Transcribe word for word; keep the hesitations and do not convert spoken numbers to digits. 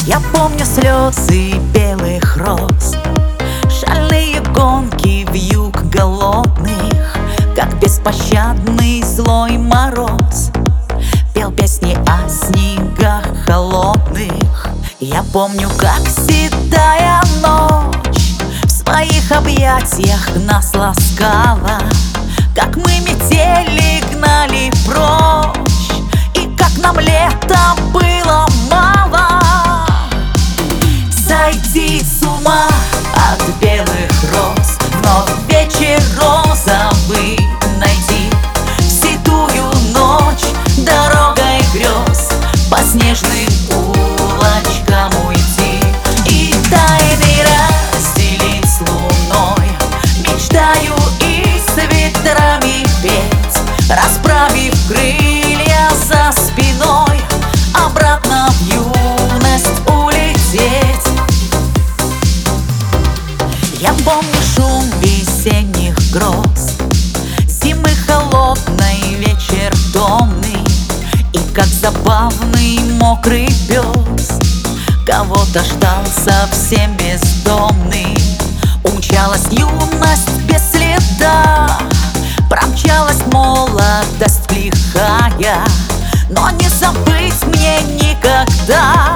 Я помню слезы белых роз, шальные гонки вьюг голодных, как беспощадный злой мороз пел песни о снегах холодных. Я помню, как седая ночь в своих объятиях нас ласкала, как мы метели гнали прочь, и как нам лета было мало. Сойти с ума от белых роз, но вечер розовый найти, в седую ночь дорогой грез по снежным улочкам уйти и тайны разделить с луной. Мечтаю и с ветрами петь, расправив крылья за спиной, обратно в юность улететь. Я помню шум весенних гроз, зимы холодный, вечер томный, и как забавный мокрый пес кого-то ждал совсем бездомный. Умчалась юность без следа, промчалась молодость лихая, но не забыть мне никогда